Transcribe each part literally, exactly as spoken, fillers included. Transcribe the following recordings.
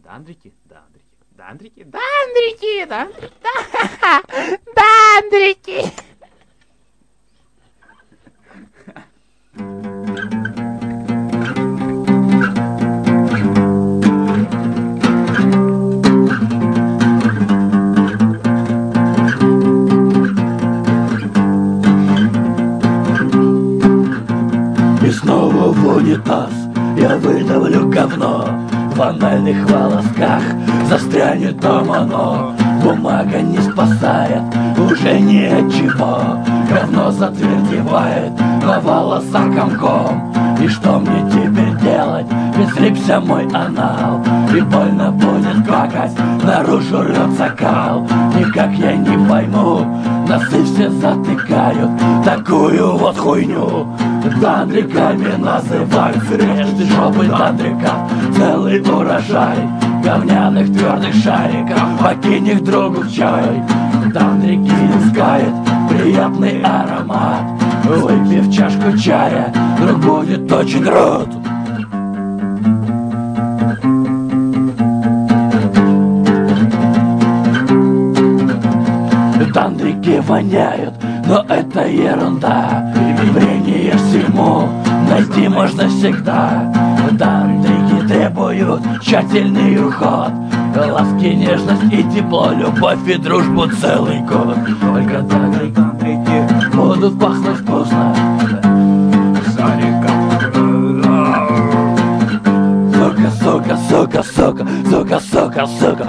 Дандрики, дандрики, дандрики, дандрики, дандрики, дандрики. И снова в унитаз я выдавлю говно. В анальных волосках застрянет там оно. Бумага не спасает, уже ничего. Говно затвердевает на волосах комком. И что мне теперь делать? Безлипся мой анал. И больно будет какать, наружу рвется кал. Никак я не пойму, носы все затыкают такую вот хуйню. Дандриками называют. Срежьте жопы дандриков целый урожай говняных твердых шариков, покинь их другу в чай. Дандрики искает приятный аромат. Выпив чашку чая, друг будет очень рад. Дандрики воняют, но это ерунда. Явление всему найти можно всегда. Дандрики требуют тщательный уход, ласки, нежность и тепло, любовь и дружбу целый год. Только дандрики будут пахнуть вкусно. Сука, сука, сука, сука, сука, сука, сука.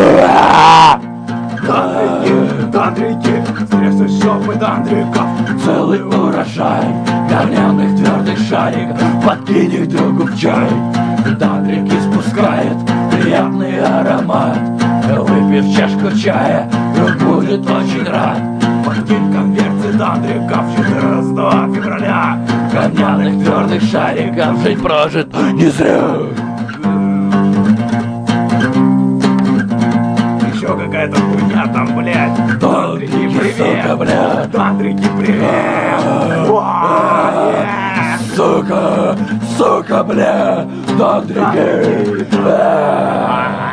Дандрики, дандрики, срежьте жопы дандриков целый урожай говняных твердых шариков, подкинь их другу в чай. Дандрики спускает приятный аромат. Выпив чашку чая, друг будет очень рад. Подкинь конверты дандриков четырнадцатого февраля. Говняных твердых шариков жить прожит не зря. Еще какая-то хуйня там, блядь. Дандрики, сука, блядь. Дандрики, привет. Сука, сука, бля, дандрики.